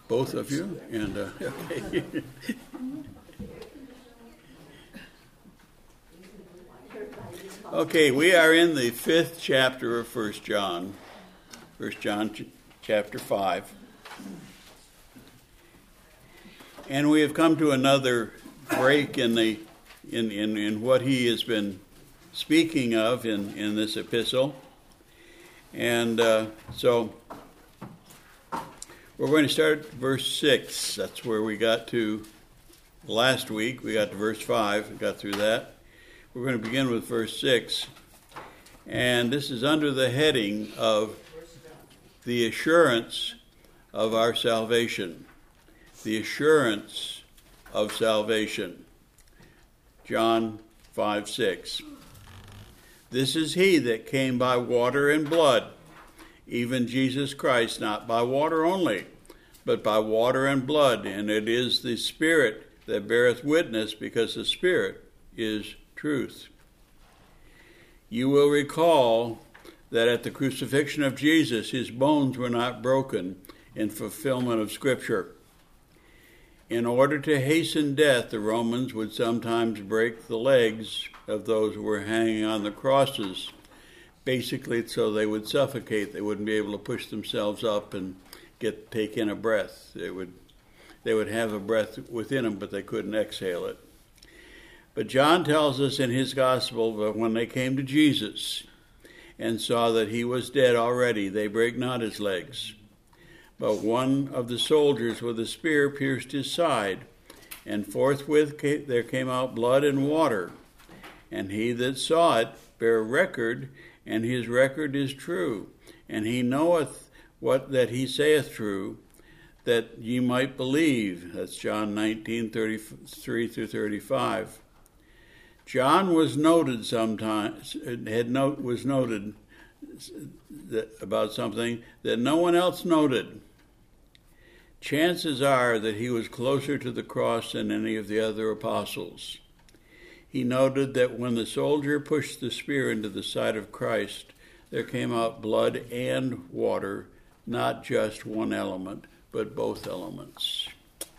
Both of you? And okay. Okay, we are in the 5th chapter of 1 John. 1 John chapter 5. And we have come to another break in what he has been speaking of in this epistle. And so we're going to start verse 6. That's where we got to last week. We got to verse 5. We got through that. We're going to begin with verse 6. And this is under the heading of the assurance of our salvation. The assurance of salvation. John 5:6. This is he that came by water and blood, even Jesus Christ, not by water only, but by water and blood. And it is the Spirit that beareth witness, because the Spirit is truth. You will recall that at the crucifixion of Jesus, his bones were not broken in fulfillment of Scripture. In order to hasten death, the Romans would sometimes break the legs of those who were hanging on the crosses, basically so they would suffocate. They wouldn't be able to push themselves up and take in a breath. They would have a breath within them, but they couldn't exhale it. But John tells us in his gospel that when they came to Jesus and saw that he was dead already, they brake not his legs. But one of the soldiers with a spear pierced his side, and forthwith there came out blood and water. And he that saw it bare record, and his record is true. And he knoweth what that he saith true, that ye might believe. That's John 19:33 through 35. John was noted sometimes, was noted about something that no one else noted. Chances are that he was closer to the cross than any of the other apostles. He noted that when the soldier pushed the spear into the side of Christ, there came out blood and water, not just one element, but both elements.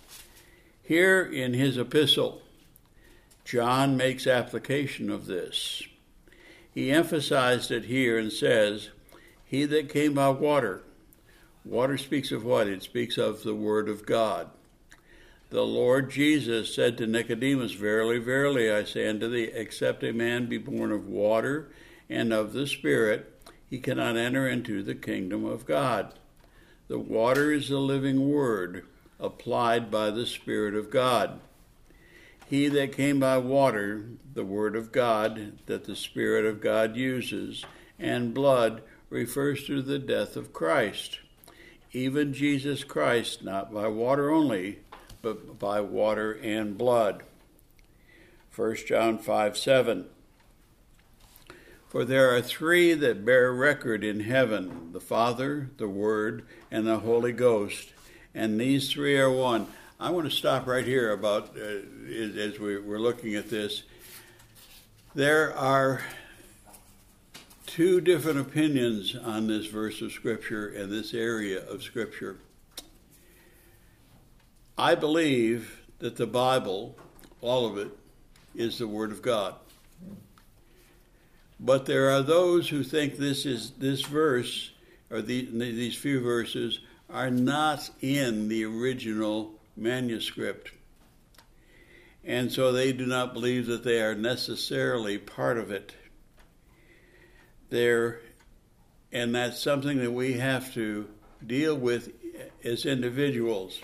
Here in his epistle, John makes application of this. He emphasized it here and says, he that came by water. Water speaks of what? It speaks of the Word of God. The Lord Jesus said to Nicodemus, Verily, verily, I say unto thee, except a man be born of water and of the Spirit, he cannot enter into the kingdom of God. The water is the living Word, applied by the Spirit of God. He that came by water, the Word of God, that the Spirit of God uses, and blood refers to the death of Christ. Even Jesus Christ, not by water only, but by water and blood. 1 John 5:7. For there are three that bear record in heaven, the Father, the Word, and the Holy Ghost, and these three are one. I want to stop right here about, as we're looking at this. There are two different opinions on this verse of Scripture and this area of Scripture. I believe that the Bible, all of it, is the Word of God. But there are those who think this verse, or these few verses, are not in the original manuscript. And so they do not believe that they are necessarily part of it. And that's something that we have to deal with as individuals.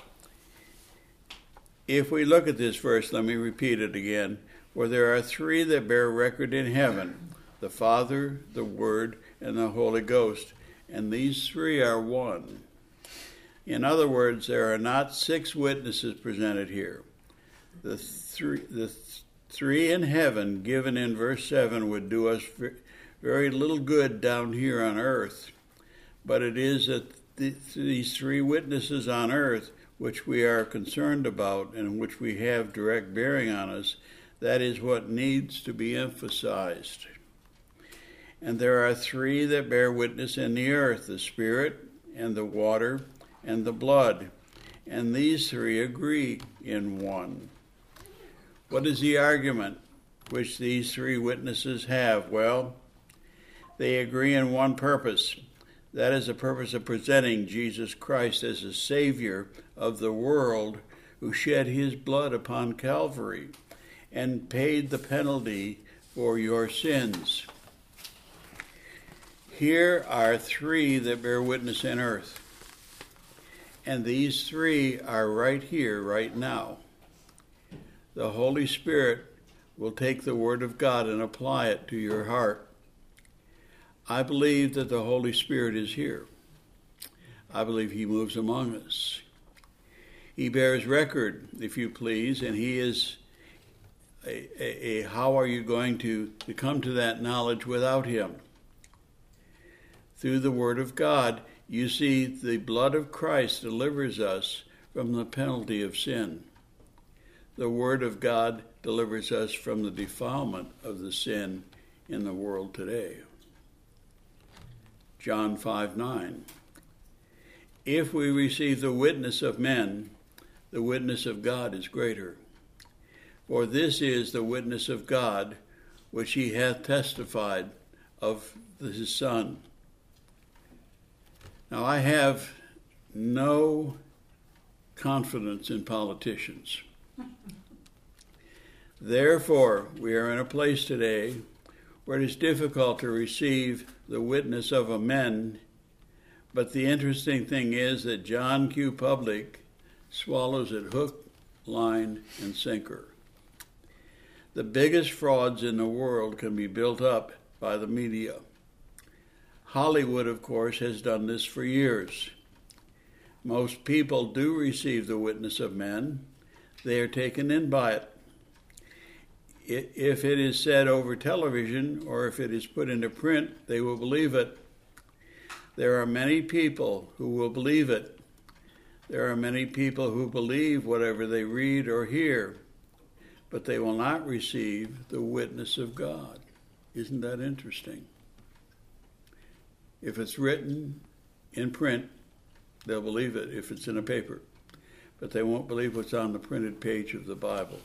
If we look at this verse, let me repeat it again. For there are three that bear record in heaven, the Father, the Word, and the Holy Ghost. And these three are one. In other words, there are not 6 witnesses presented here. The three in heaven given in verse 7 would do us very little good down here on earth. But it is that these 3 witnesses on earth, which we are concerned about and which we have direct bearing on us, that is what needs to be emphasized. And there are 3 that bear witness in the earth, the Spirit and the water and the blood. and these three agree in one. What is the argument which these three witnesses have? Well, they agree in one purpose. That is the purpose of presenting Jesus Christ as the Savior of the world, who shed his blood upon Calvary and paid the penalty for your sins. Here are three that bear witness in earth, and these three are right here, right now. The Holy Spirit will take the Word of God and apply it to your heart. I believe that the Holy Spirit is here. I believe he moves among us. He bears record, if you please, and he is how are you going to come to that knowledge without him? Through the Word of God, you see, the blood of Christ delivers us from the penalty of sin. The Word of God delivers us from the defilement of the sin in the world today. John 5:9. If we receive the witness of men, the witness of God is greater. For this is the witness of God, which he hath testified of his Son. Now, I have no confidence in politicians. Therefore, we are in a place today where it is difficult to receive the witness of a men, but the interesting thing is that John Q. Public swallows it hook, line, and sinker. The biggest frauds in the world can be built up by the media. Hollywood, of course, has done this for years. Most people do receive the witness of men. They are taken in by it. If it is said over television or if it is put into print, they will believe it. There are many people who will believe it. There are many people who believe whatever they read or hear, but they will not receive the witness of God. Isn't that interesting? If it's written in print, they'll believe it if it's in a paper, but they won't believe what's on the printed page of the Bible.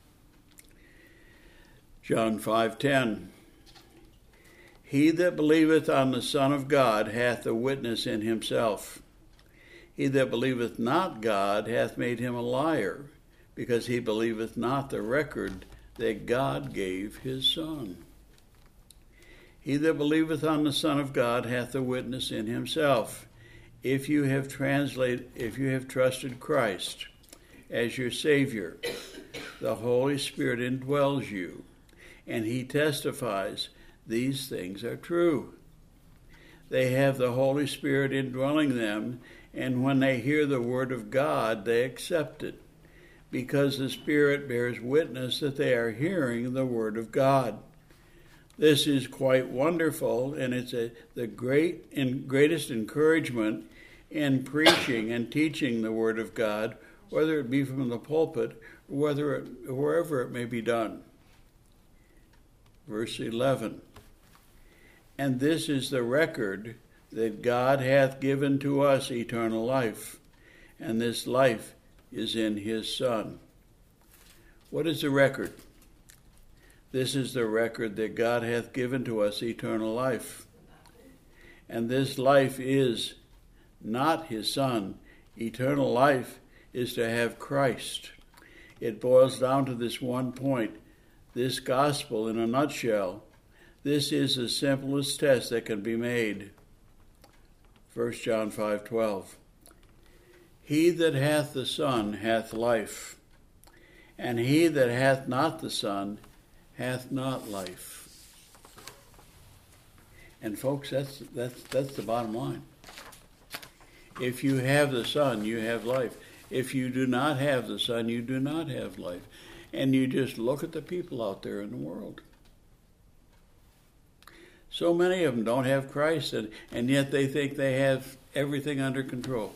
John 5:10. He that believeth on the Son of God hath a witness in himself. He that believeth not God hath made him a liar, because he believeth not the record that God gave his Son. He that believeth on the Son of God hath a witness in himself. If you have trusted Christ as your Savior, the Holy Spirit indwells you, and he testifies these things are true. They have the Holy Spirit indwelling them, and when they hear the Word of God, they accept it, because the Spirit bears witness that they are hearing the Word of God. This is quite wonderful, and it's the greatest encouragement in preaching and teaching the Word of God, whether it be from the pulpit or wherever it may be done. Verse 11. And this is the record that God hath given to us eternal life, and this life is in his Son. What is the record? This is the record that God hath given to us eternal life. And this life is not his Son. Eternal life is to have Christ. It boils down to this one point. This gospel, in a nutshell, this is the simplest test that can be made. 1 John 5:12. He that hath the Son hath life, and he that hath not the Son hath not life. And folks, that's the bottom line. If you have the Son, you have life. If you do not have the Son, you do not have life. And you just look at the people out there in the world. So many of them don't have Christ, and yet they think they have everything under control.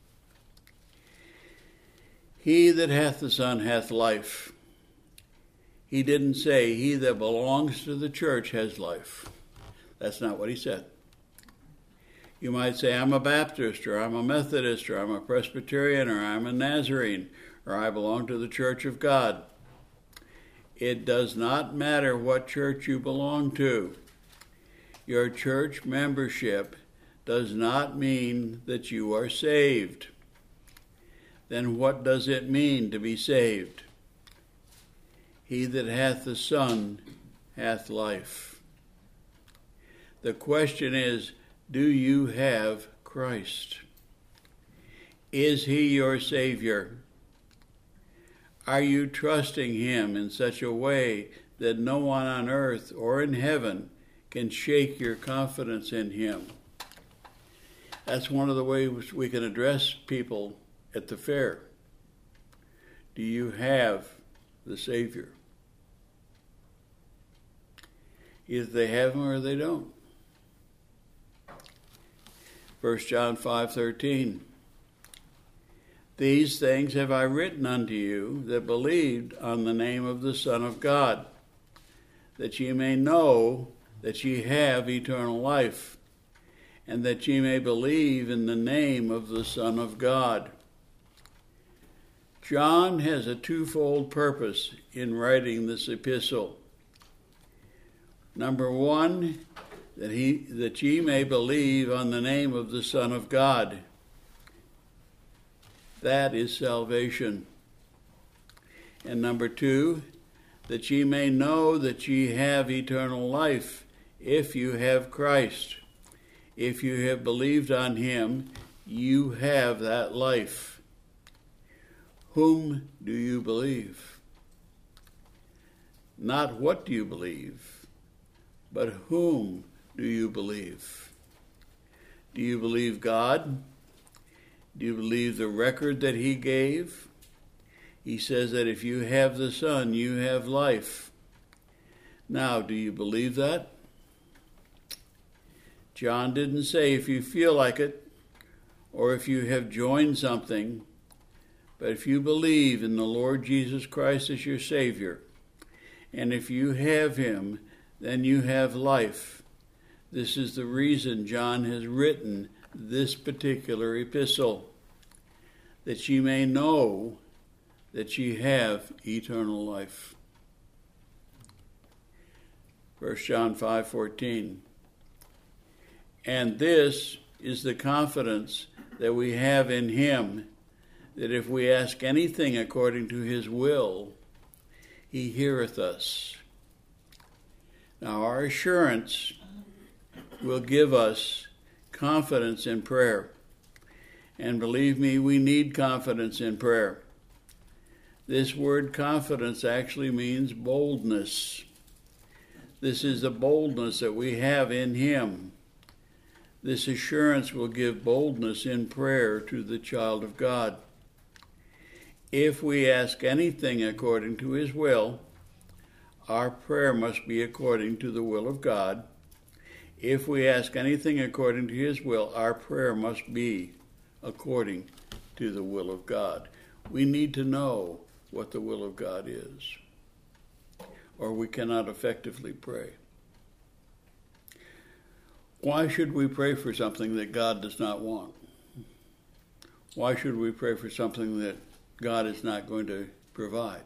He that hath the Son hath life. He didn't say, he that belongs to the church has life. That's not what he said. You might say, I'm a Baptist, or I'm a Methodist, or I'm a Presbyterian, or I'm a Nazarene, or I belong to the Church of God. It does not matter what church you belong to. Your church membership does not mean that you are saved. Then what does it mean to be saved? He that hath the Son hath life. The question is, do you have Christ? Is he your Savior? Are you trusting him in such a way that no one on earth or in heaven can shake your confidence in him? That's one of the ways we can address people at the fair. Do you have the Savior? Either they have him or they don't. 1 John 5:13. These things have I written unto you that believed on the name of the Son of God, that ye may know that ye have eternal life, and that ye may believe in the name of the Son of God. John has a twofold purpose in writing this epistle. Number one, that ye may believe on the name of the Son of God. That is salvation. And number two, that ye may know that ye have eternal life if you have Christ. If you have believed on him, you have that life. Whom do you believe? Not what do you believe, but whom do you believe? Do you believe God? Do you believe the record that he gave? He says that if you have the Son, you have life. Now, do you believe that? John didn't say if you feel like it or if you have joined something, but if you believe in the Lord Jesus Christ as your Savior, and if you have him, then you have life. This is the reason John has written this particular epistle, that ye may know that ye have eternal life. 1 John 5:14. And this is the confidence that we have in him, that if we ask anything according to his will, he heareth us. Now our assurance will give us confidence in prayer. And believe me, we need confidence in prayer. This word confidence actually means boldness. This is the boldness that we have in him. This assurance will give boldness in prayer to the child of God. If we ask anything according to his will, our prayer must be according to the will of God. If we ask anything according to his will, our prayer must be according to the will of God. We need to know what the will of God is, or we cannot effectively pray. Why should we pray for something that God does not want? Why should we pray for something that God is not going to provide?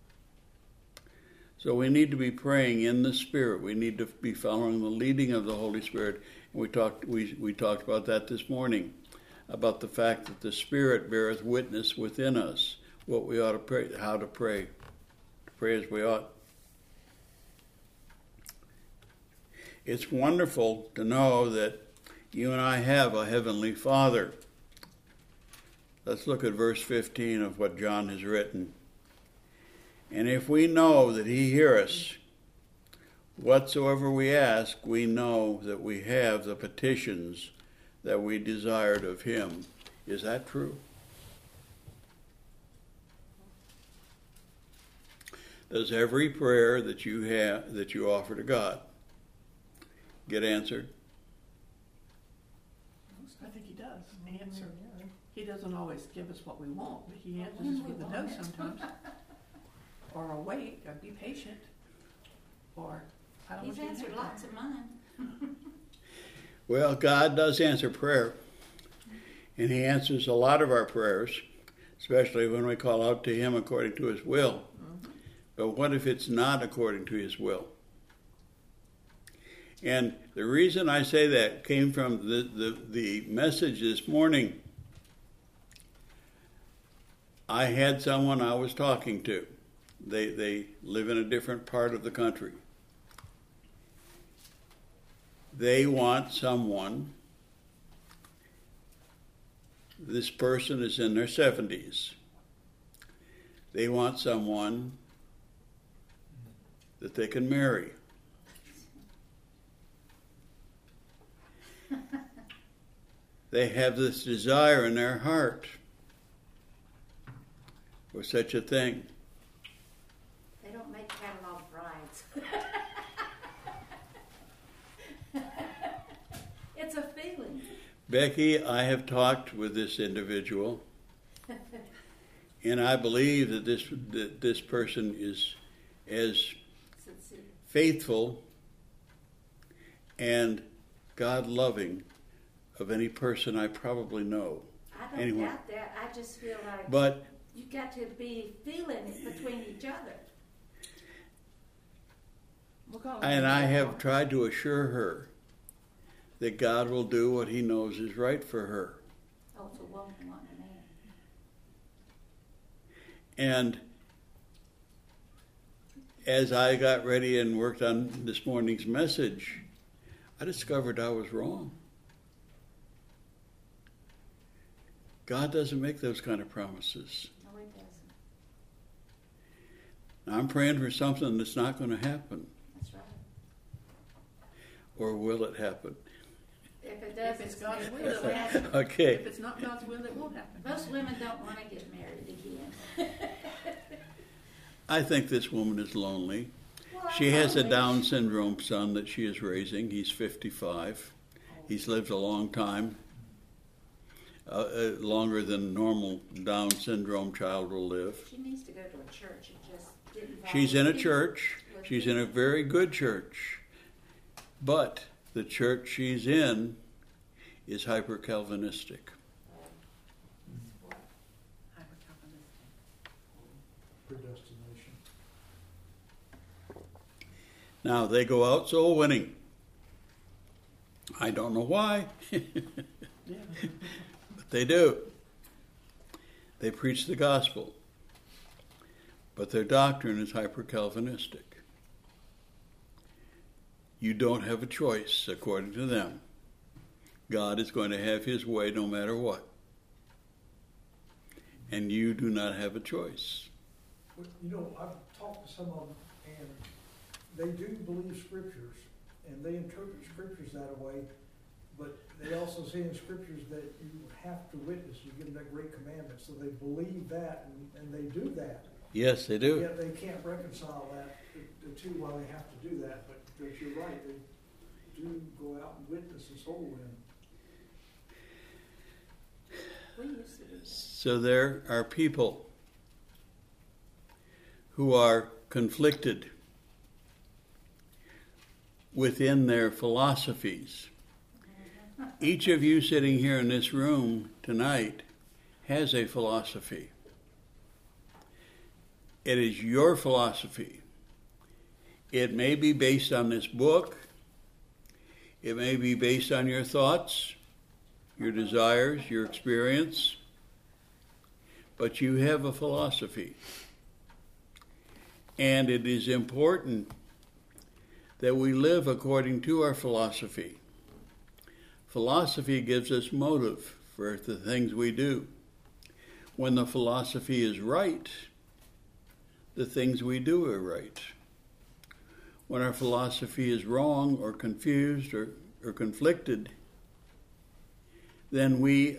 So we need to be praying in the Spirit. We need to be following the leading of the Holy Spirit. And we talked about that this morning, about the fact that the Spirit beareth witness within us what we ought to pray, how to pray as we ought. It's wonderful to know that you and I have a Heavenly Father. Let's look at verse 15 of what John has written. And if we know that he heareth us, whatsoever we ask, we know that we have the petitions that we desired of him. Is that true? Does every prayer that you offer to God get answered? I think he does. He doesn't always give us what we want, but he answers us with a no sometimes. Or a wait, or be patient. Or I don't know. He's answered lots of mine. Well, God does answer prayer, and He answers a lot of our prayers, especially when we call out to Him according to His will. But what if it's not according to His will? And the reason I say that came from the message this morning. I had someone I was talking to. They live in a different part of the country. They want someone. This person is in their 70s. They want someone that they can marry. They have this desire in their heart for such a thing. They don't make catalog brides. It's a feeling. Becky, I have talked with this individual, and I believe that this person is as Sincere. faithful and God-loving of any person I probably know. I don't Anyone. doubt that. I just feel like But you got to be feeling it between each other. We'll call it and I have a- tried to assure her that God will do what He knows is right for her. Oh, it's a woman wanting a man. And as I got ready and worked on this morning's message, I discovered I was wrong. God doesn't make those kind of promises. No, it doesn't. I'm praying for something that's not going to happen. That's right. Or will it happen? If it does, If it's God's will, it's it'll happen. Okay. If it's not God's will, it won't happen. Most women don't want to get married again. I think this woman is lonely. Well, I She has a wish. Down syndrome son that she is raising. He's 55. He's lived a long time, longer than normal Down syndrome child will live. She needs to go to a church and just get involved. She's in a with people. church. She's in a very good church. But the church she's in is hyper-Calvinistic. Predestination. Now, they go out soul winning. I don't know why, Yeah. but they do. They preach the gospel. But their doctrine is hyper-Calvinistic. You don't have a choice, according to them. God is going to have His way no matter what. And you do not have a choice. Well, you know, I've talked to some of them, and they do believe scriptures, and they interpret scriptures that way, but they also say in scriptures that you have to witness, you give them that great commandment, so they believe that, and they do that. Yes, they do. Yet they can't reconcile that, the two, why they have to do that, but you're right, they do go out and witness and soul win. We used to do that. So there are people who are conflicted within their philosophies. Each of you sitting here in this room tonight has a philosophy. It is your philosophy. It may be based on this book. It may be based on your thoughts, your desires, your experience. But you have a philosophy. And it is important that we live according to our philosophy. Philosophy gives us motive for the things we do. When the philosophy is right, the things we do are right. When our philosophy is wrong or confused or conflicted, then we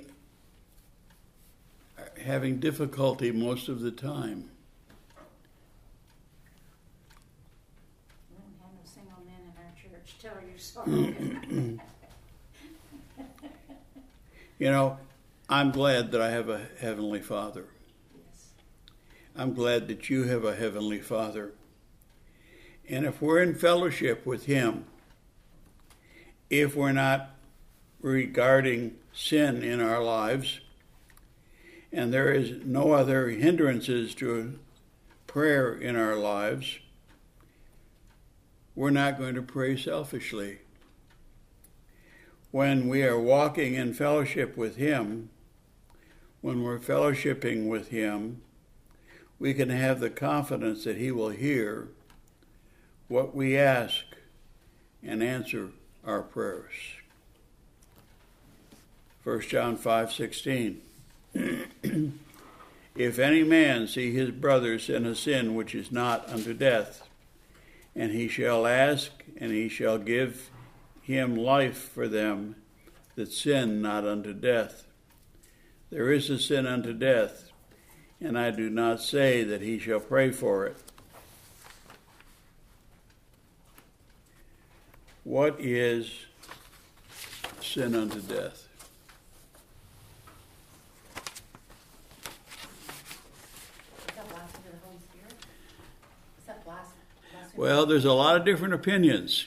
are having difficulty most of the time. We don't have no single men in our church. Tell her you're sorry. You know, I'm glad that I have a Heavenly Father. Yes. I'm glad that you have a Heavenly Father. And if we're in fellowship with Him, if we're not regarding sin in our lives, and there is no other hindrances to prayer in our lives, we're not going to pray selfishly. When we are walking in fellowship with Him, when we're fellowshipping with Him, we can have the confidence that He will hear what we ask and answer our prayers. 1 John 5:16. If any man see his brother sin a sin which is not unto death, and he shall ask, and he shall give him life for them that sin not unto death. There is a sin unto death, and I do not say that he shall pray for it. What is sin unto death? Is that blasphemy of the Holy Spirit? Is that blasphemy? Well, there's a lot of different opinions.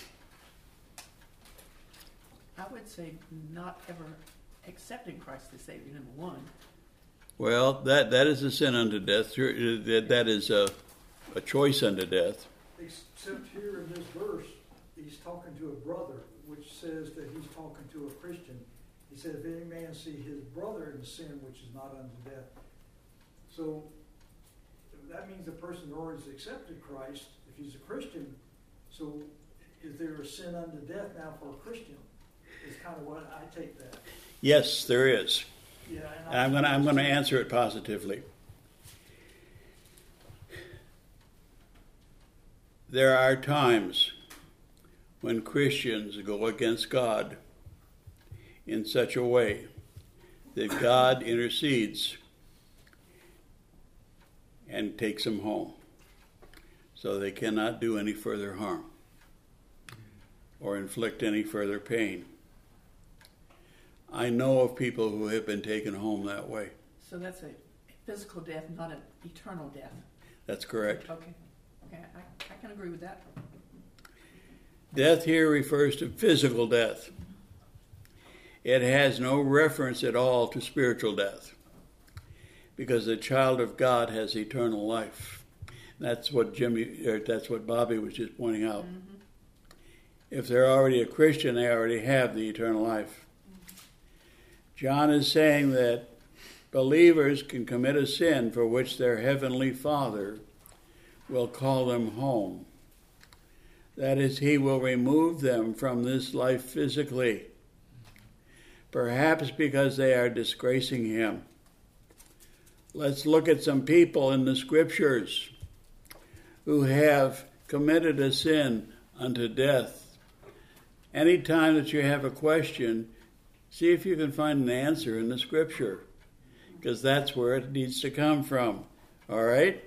I would say not ever accepting Christ as Savior, number one. Well, that is a sin unto death. That is a choice unto death. Except here in this verse, he's talking to a brother, which says that he's talking to a Christian. He said, if any man see his brother in sin which is not unto death. So that means the person already has accepted Christ. If he's a Christian, so is there a sin unto death now for a Christian? Is kind of what I take that. Yes, there is. Yeah, And I'm going to answer it positively. There are times when Christians go against God in such a way that God intercedes and takes them home, so they cannot do any further harm or inflict any further pain. I know of people who have been taken home that way. So that's a physical death, not an eternal death. That's correct. Okay. Okay, I can agree with that. Death here refers to physical death. It has no reference at all to spiritual death, because the child of God has eternal life. That's what Bobby was just pointing out. Mm-hmm. If they're already a Christian, they already have the eternal life. John is saying that believers can commit a sin for which their heavenly Father will call them home. That is, He will remove them from this life physically, perhaps because they are disgracing Him. Let's look at some people in the Scriptures who have committed a sin unto death. Anytime that you have a question, see if you can find an answer in the Scripture, because that's where it needs to come from. All right?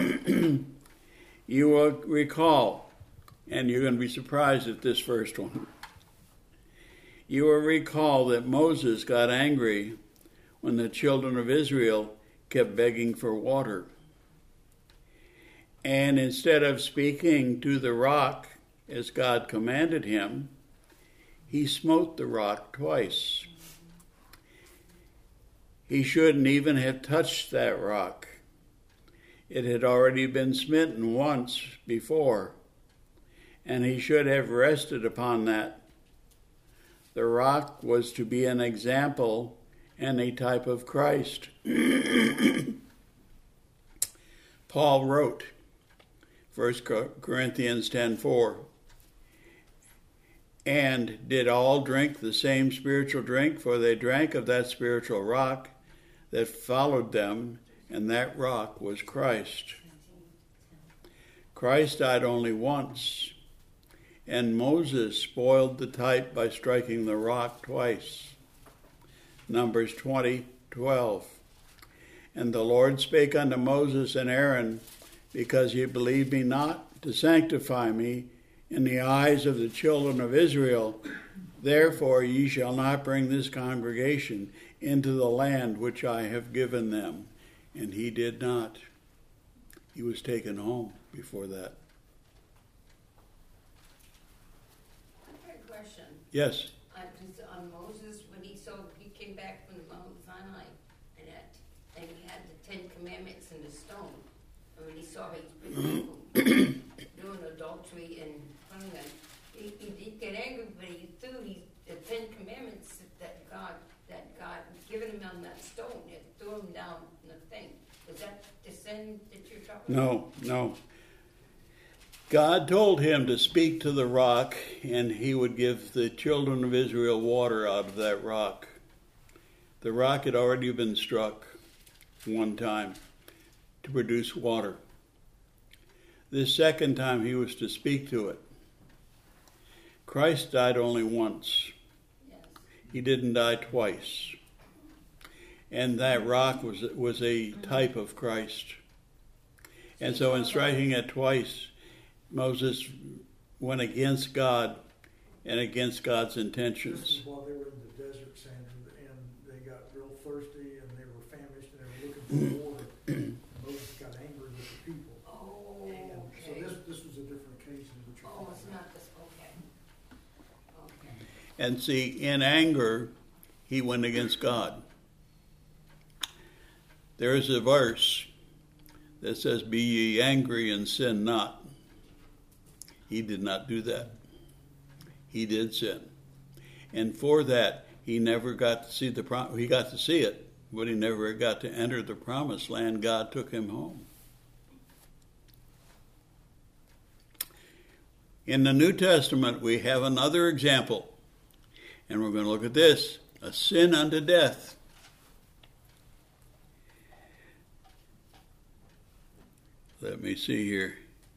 You will recall, and you're going to be surprised at this first one. You will recall that Moses got angry when the children of Israel kept begging for water. And instead of speaking to the rock as God commanded him, he smote the rock twice. He shouldn't even have touched that rock. It had already been smitten once before, and he should have rested upon that. The rock was to be an example and a type of Christ. Paul wrote, 1 Corinthians 10:4, and did all drink the same spiritual drink, for they drank of that spiritual rock that followed them, and that rock was Christ. Christ died only once, and Moses spoiled the type by striking the rock twice. Numbers 20:12. And the Lord spake unto Moses and Aaron, because ye believed me not to sanctify me in the eyes of the children of Israel, therefore ye shall not bring this congregation into the land which I have given them. And he did not. He was taken home before that. I've got a question. Yes. On and he had the 10 Commandments in the stone. And when he saw people doing adultery and hunger, he did get angry, but he threw the 10 Commandments that God given him on that stone. He threw him down in the thing. Was that the sin that you're talking about? No. God told him to speak to the rock, and he would give the children of Israel water out of that rock. The rock had already been struck one time to produce water. This second time he was to speak to it. Christ died only once. Yes. He didn't die twice. And that rock was a type of Christ. And so in striking it twice, Moses went against God and against God's This intentions. is while they were in the desert, Sandra, and they got real thirsty and they were famished and they were looking for water. Moses got angry with the people. Oh, And so okay. this was a different case than what you're Oh, talking it's about. not this. Okay. Okay. And see, in anger, he went against God. There is a verse that says, "Be ye angry and sin not." He did not do that. He did sin. And for that, he never got to see he got to see it, but he never got to enter the promised land. God took him home. In the New Testament, we have another example. And we're going to look at this. A sin unto death. Let me see here.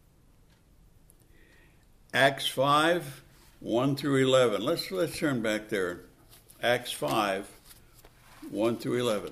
Acts 5, 1 through 11. Let's turn back there. Acts 5, 1 through 11.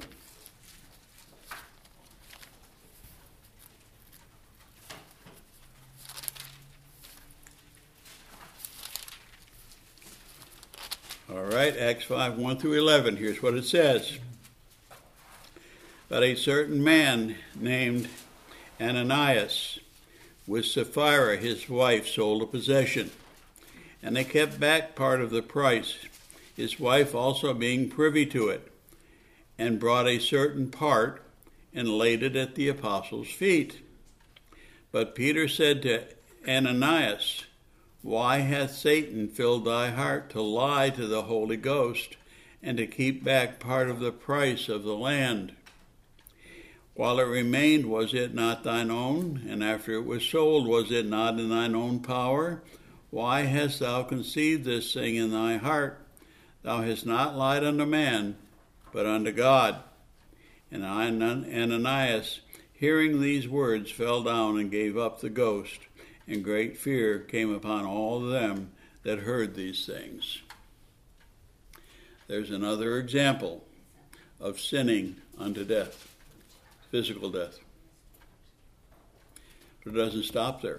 All right, Acts 5, 1 through 11. Here's what it says. But a certain man named Ananias, with Sapphira his wife, sold a possession, and they kept back part of the price, his wife also being privy to it, and brought a certain part and laid it at the apostles' feet. But Peter said to Ananias, Why hath Satan filled thy heart to lie to the Holy Ghost, and to keep back part of the price of the land? While it remained, was it not thine own? And after it was sold, was it not in thine own power? Why hast thou conceived this thing in thy heart? Thou hast not lied unto man, but unto God. And Ananias, hearing these words, fell down and gave up the ghost, and great fear came upon all of them that heard these things. There's another example of sinning unto death. Physical death. But it doesn't stop there.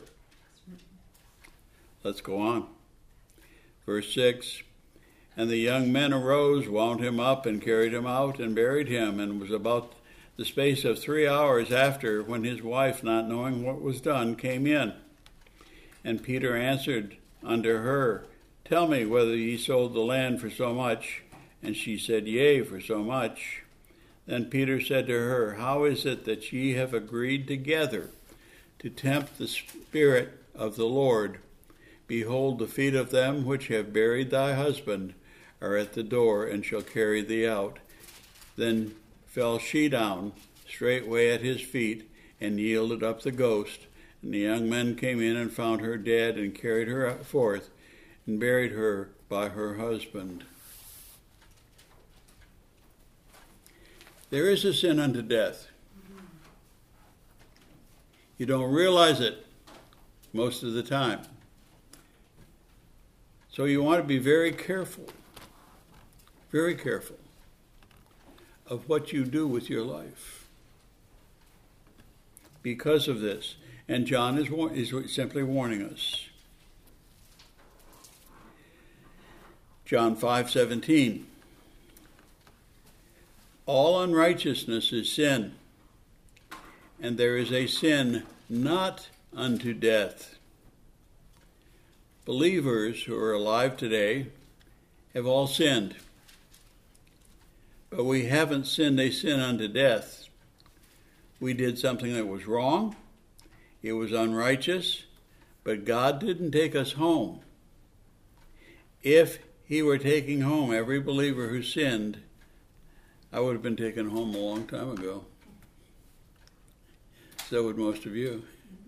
Let's go on. Verse 6, And the young men arose, wound him up, and carried him out, and buried him. And it was about the space of 3 hours after, when his wife, not knowing what was done, came in. And Peter answered unto her, Tell me whether ye sold the land for so much. And she said, Yea, for so much. Then Peter said to her, How is it that ye have agreed together to tempt the Spirit of the Lord? Behold, the feet of them which have buried thy husband are at the door, and shall carry thee out. Then fell she down straightway at his feet, and yielded up the ghost. And the young men came in and found her dead, and carried her forth, and buried her by her husband. There is a sin unto death. You don't realize it most of the time. So you want to be very careful of what you do with your life because of this. And John is simply warning us. John 5:17. All unrighteousness is sin, and there is a sin not unto death. Believers who are alive today have all sinned, but we haven't sinned a sin unto death. We did something that was wrong. It was unrighteous. But God didn't take us home. If he were taking home every believer who sinned, I would have been taken home a long time ago. So would most of you.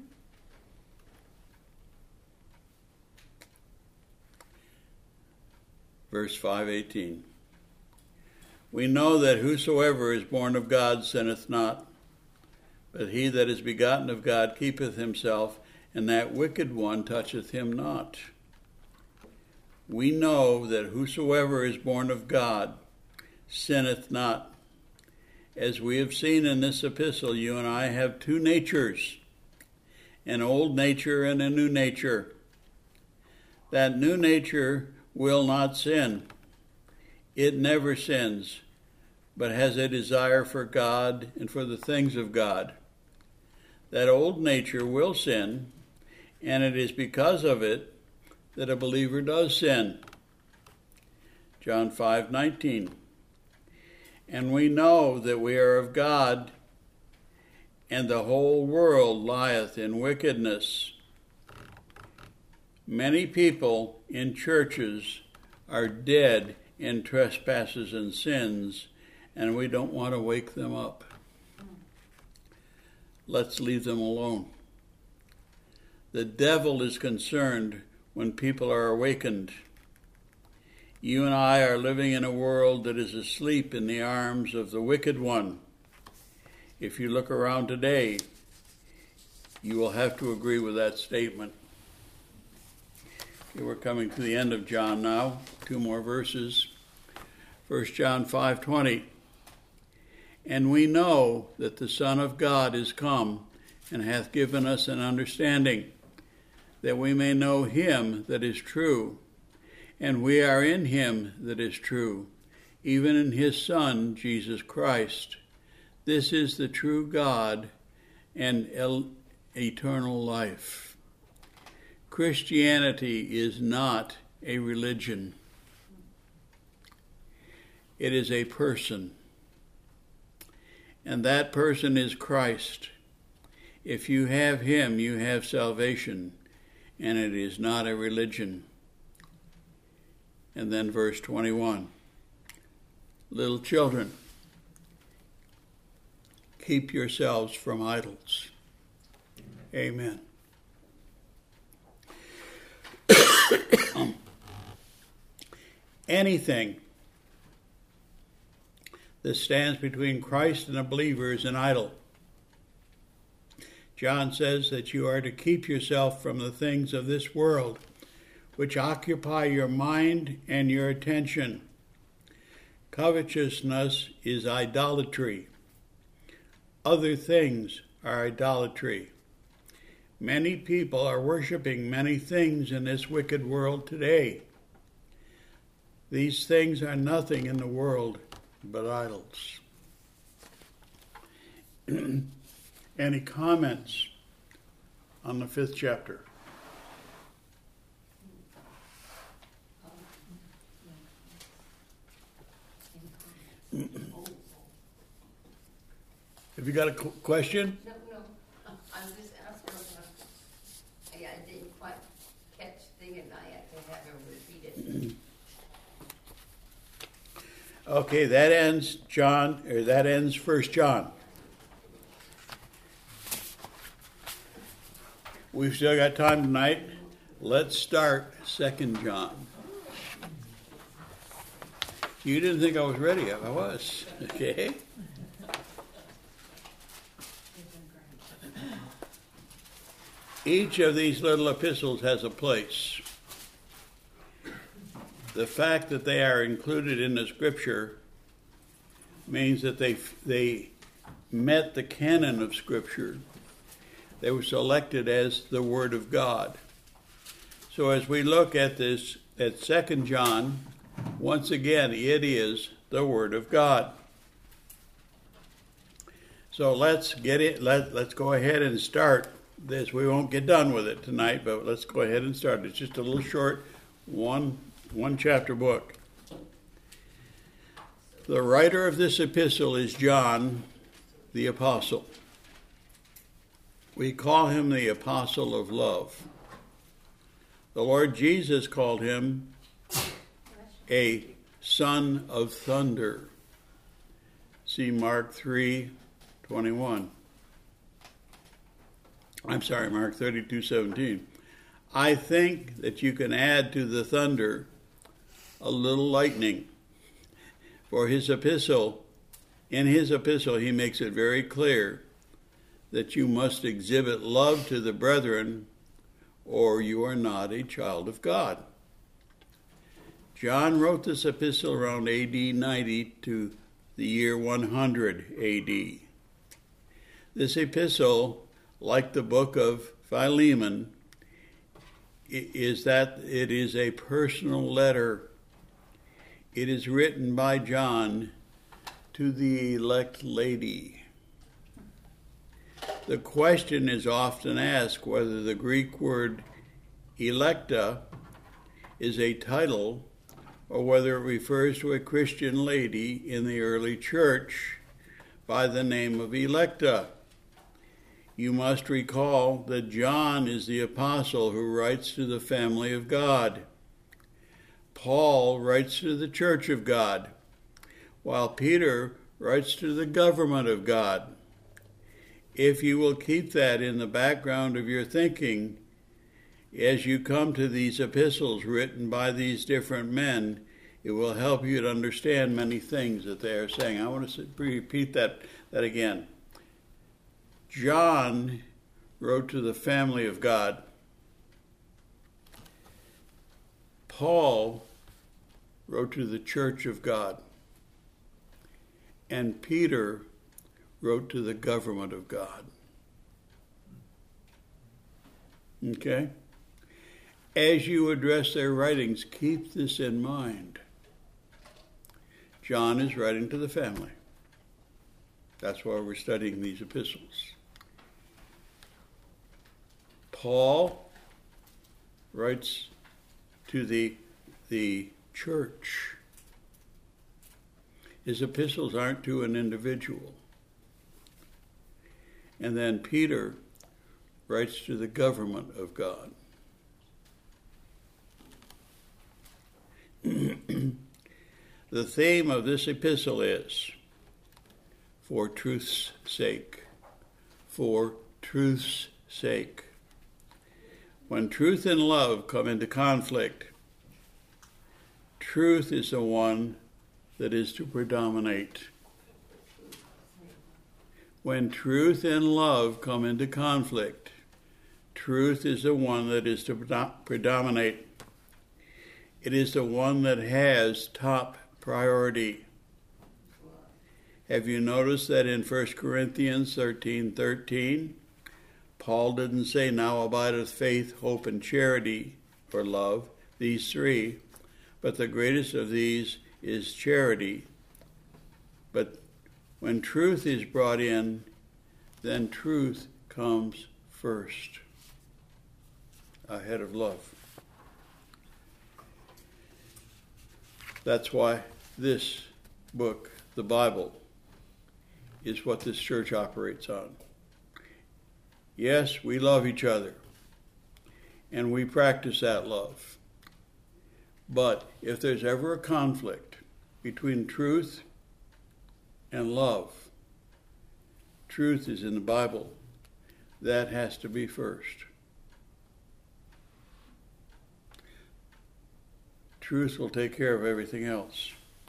Verse 5:18. We know that whosoever is born of God sinneth not, but he that is begotten of God keepeth himself, and that wicked one toucheth him not. We know that whosoever is born of God sinneth not. As we have seen in this epistle, you and I have two natures, an old nature and a new nature. That new nature will not sin. It never sins, but has a desire for God and for the things of God. That old nature will sin, and it is because of it that a believer does sin. John 5:19. And we know that we are of God, and the whole world lieth in wickedness. Many people in churches are dead in trespasses and sins, and we don't want to wake them up. Let's leave them alone. The devil is concerned when people are awakened. You and I are living in a world that is asleep in the arms of the wicked one. If you look around today, you will have to agree with that statement. Okay, we're coming to the end of John now. 2 more verses. 1 John 5:20. And we know that the Son of God is come, and hath given us an understanding, that we may know him that is true. And we are in him that is true, even in his Son, Jesus Christ. This is the true God and eternal life. Christianity is not a religion. It is a person. And that person is Christ. If you have him, you have salvation, and it is not a religion. And then verse 21. Little children, keep yourselves from idols. Amen. Anything that stands between Christ and a believer is an idol. John says that you are to keep yourself from the things of this world, which occupy your mind and your attention. Covetousness is idolatry. Other things are idolatry. Many people are worshiping many things in this wicked world today. These things are nothing in the world but idols. Any comments on the 5th chapter? Have you got a question? No, I'm just asking. I didn't quite catch the thing, and I had to have her repeat it. Okay, that ends 1 John. We've still got time tonight. Let's start 2 John. You didn't think I was ready. I was. Okay. Each of these little epistles has a place. The fact that they are included in the Scripture means that they met the canon of Scripture. They were selected as the Word of God. So as we look at this, at 2 John, once again, it is the Word of God. So let's get it. Let's go ahead and start this. We won't get done with it tonight, but let's go ahead and start. It's just a little short, one chapter book. The writer of this epistle is John the Apostle. We call him the apostle of love. The Lord Jesus called him a son of thunder. See Mark 3:21. I'm sorry, Mark 32:17. I think that you can add to the thunder a little lightning. For in his epistle, he makes it very clear that you must exhibit love to the brethren, or you are not a child of God. John wrote this epistle around AD 90 to the year 100 AD. This epistle, like the book of Philemon, is that it is a personal letter. It is written by John to the elect lady. The question is often asked whether the Greek word electa is a title or whether it refers to a Christian lady in the early church by the name of Electa. You must recall that John is the apostle who writes to the family of God. Paul writes to the church of God, while Peter writes to the government of God. If you will keep that in the background of your thinking, as you come to these epistles written by these different men, it will help you to understand many things that they are saying. I want to repeat that again. John wrote to the family of God. Paul wrote to the church of God. And Peter wrote to the government of God. Okay? As you address their writings, keep this in mind. John is writing to the family. That's why we're studying these epistles. Paul writes to the church. His epistles aren't to an individual. And then Peter writes to the government of God. The theme of this epistle is, for truth's sake. For truth's sake. When truth and love come into conflict, truth is the one that is to predominate. When truth and love come into conflict, truth is the one that is to predominate. It is the one that has top priority. Have you noticed that in 1 Corinthians 13:13, Paul didn't say, now abideth faith, hope, and charity, or love, these three, but the greatest of these is charity. But when truth is brought in, then truth comes first, ahead of love. That's why this book, the Bible, is what this church operates on. Yes, we love each other, and we practice that love. But if there's ever a conflict between truth and love, truth is in the Bible. That has to be first. Truth will take care of everything else.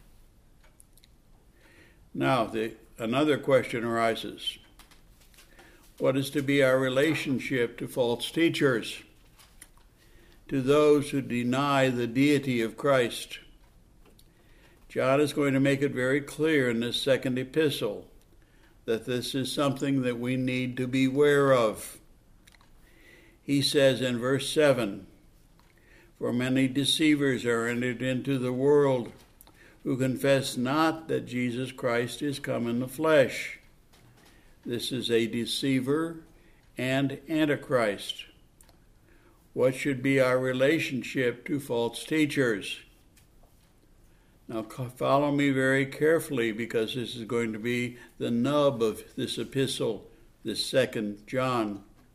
Now, another question arises. What is to be our relationship to false teachers, to those who deny the deity of Christ? John is going to make it very clear in this second epistle that this is something that we need to beware of. He says in verse 7, for many deceivers are entered into the world, who confess not that Jesus Christ is come in the flesh. This is a deceiver and antichrist. What should be our relationship to false teachers? Now follow me very carefully, because this is going to be the nub of this epistle, this 2 John.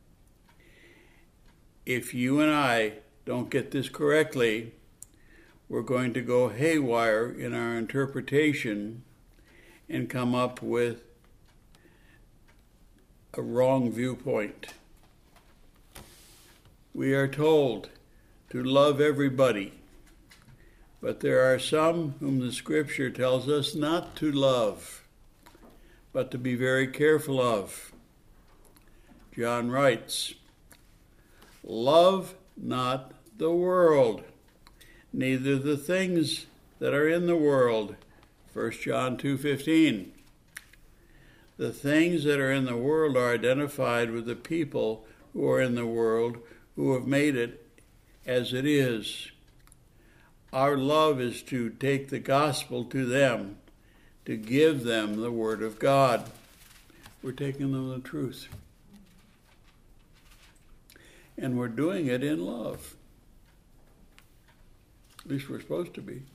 if you and I don't get this correctly, we're going to go haywire in our interpretation and come up with a wrong viewpoint. We are told to love everybody, but there are some whom the Scripture tells us not to love, but to be very careful of. John writes, "Love not the world, neither the things that are in the world." 1 John 2:15. The things that are in the world are identified with the people who are in the world, who have made it as it is. Our love is to take the gospel to them, to give them the Word of God. We're taking them the truth. And we're doing it in love. At least we're supposed to be.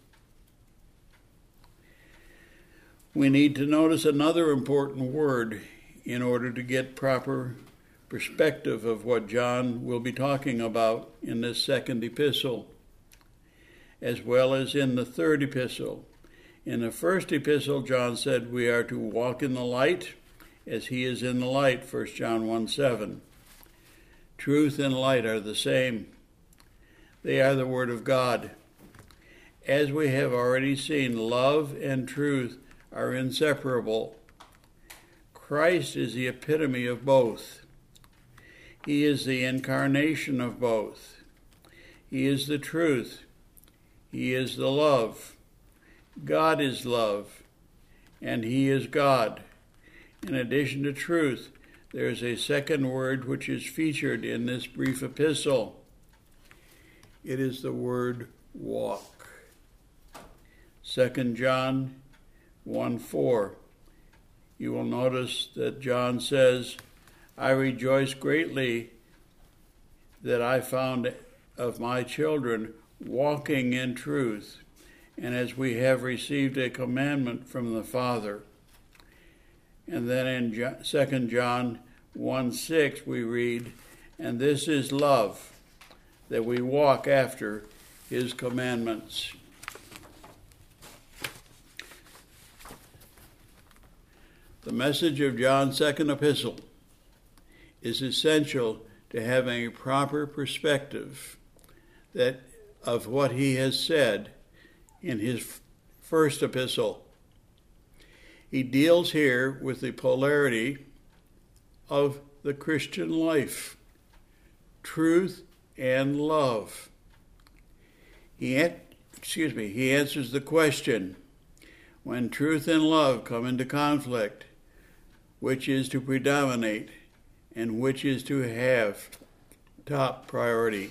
We need to notice another important word in order to get proper perspective of what John will be talking about in this second epistle, as well as in the third epistle. In the first epistle, John said we are to walk in the light as he is in the light, 1 John 1:7. Truth and light are the same. They are the Word of God. As we have already seen, love and truth are inseparable. Christ is the epitome of both. He is the incarnation of both. He is the truth. He is the love. God is love, and he is God. In addition to truth, there is a second word which is featured in this brief epistle. It is the word walk. 2 John 1:4. You will notice that John says, "I rejoice greatly that I found of my children walking in truth, and as we have received a commandment from the Father." And then in 2 John 1:6 we read, "And this is love, that we walk after his commandments." The message of John's second epistle is essential to having a proper perspective of what he has said in his first epistle. He deals here with the polarity of the Christian life, truth and love. He answers the question, when truth and love come into conflict, which is to predominate and which is to have top priority?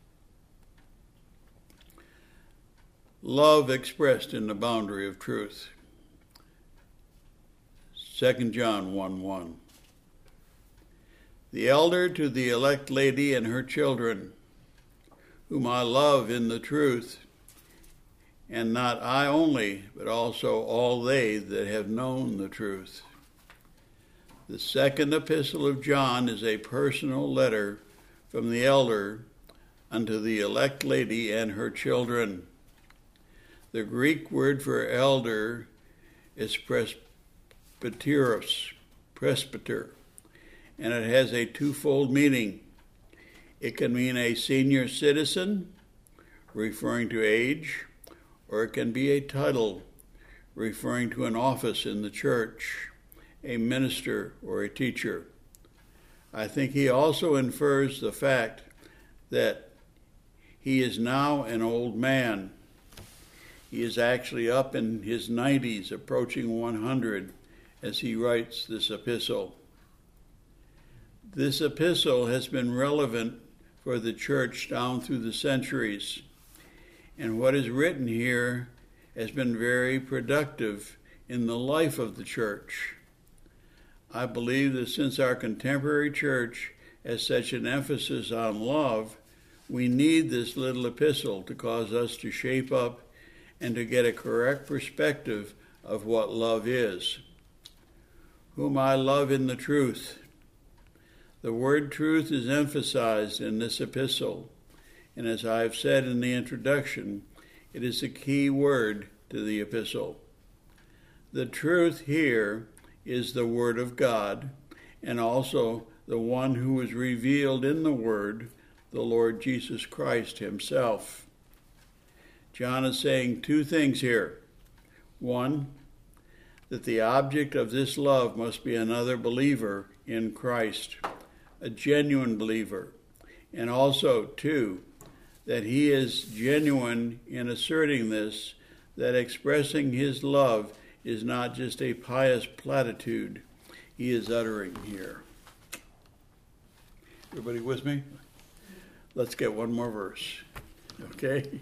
Love expressed in the boundary of truth. 2 John 1:1. The elder to the elect lady and her children, whom I love in the truth, and not I only, but also all they that have known the truth. The second epistle of John is a personal letter from the elder unto the elect lady and her children. The Greek word for elder is presbyter, and it has a twofold meaning. It can mean a senior citizen, referring to age, or it can be a title, referring to an office in the church, a minister or a teacher. I think he also infers the fact that he is now an old man. He is actually up in his 90s, approaching 100, as he writes this epistle. This epistle has been relevant for the church down through the centuries, and what is written here has been very productive in the life of the church. I believe that since our contemporary church has such an emphasis on love, we need this little epistle to cause us to shape up and to get a correct perspective of what love is. Whom I love in the truth. The word truth is emphasized in this epistle, and as I have said in the introduction, it is a key word to the epistle. The truth here is the Word of God, and also the one who is revealed in the Word, the Lord Jesus Christ himself. John is saying two things here. One, that the object of this love must be another believer in Christ, a genuine believer. And also, two, that he is genuine in asserting this, that expressing his love is not just a pious platitude he is uttering here. Everybody with me? Let's get one more verse. Okay?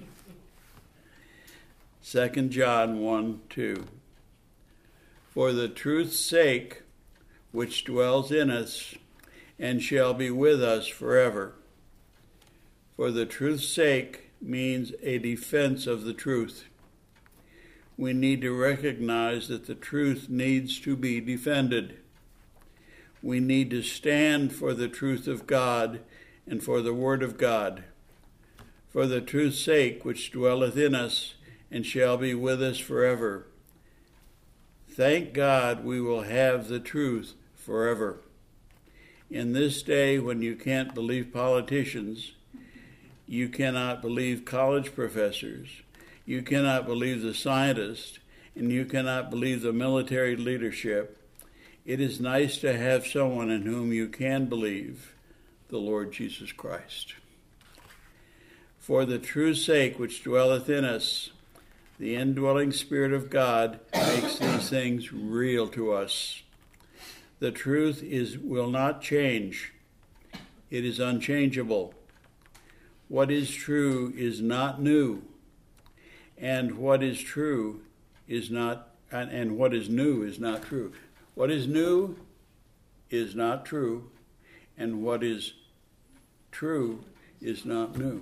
2 John 1:2. For the truth's sake, which dwells in us and shall be with us forever. For the truth's sake means a defense of the truth. We need to recognize that the truth needs to be defended. We need to stand for the truth of God and for the Word of God. For the truth's sake, which dwelleth in us and shall be with us forever. Thank God we will have the truth forever. In this day when you can't believe politicians, you cannot believe college professors, you cannot believe the scientists, and you cannot believe the military leadership, it is nice to have someone in whom you can believe, the Lord Jesus Christ. For the truth's sake which dwelleth in us, the indwelling Spirit of God makes these things real to us. The truth will not change. It is unchangeable. What is true is not new, and what is true is not, and what is new is not true. What is new is not true, and what is true is not new.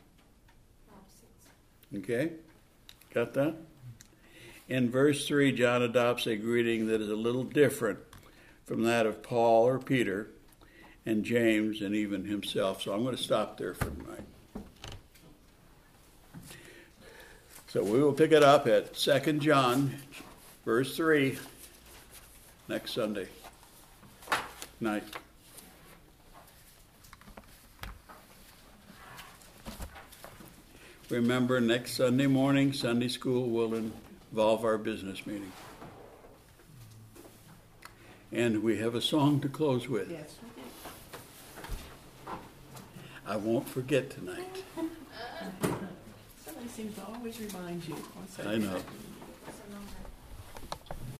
Okay? Got that? In verse 3, John adopts a greeting that is a little different from that of Paul or Peter and James and even himself. So I'm going to stop there for tonight. So we will pick it up at 2 John, verse 3, next Sunday night. Remember, next Sunday morning, Sunday school will involve our business meeting. And we have a song to close with. Yes, we do. I won't forget tonight. Somebody seems to always remind you. I know. What's the number?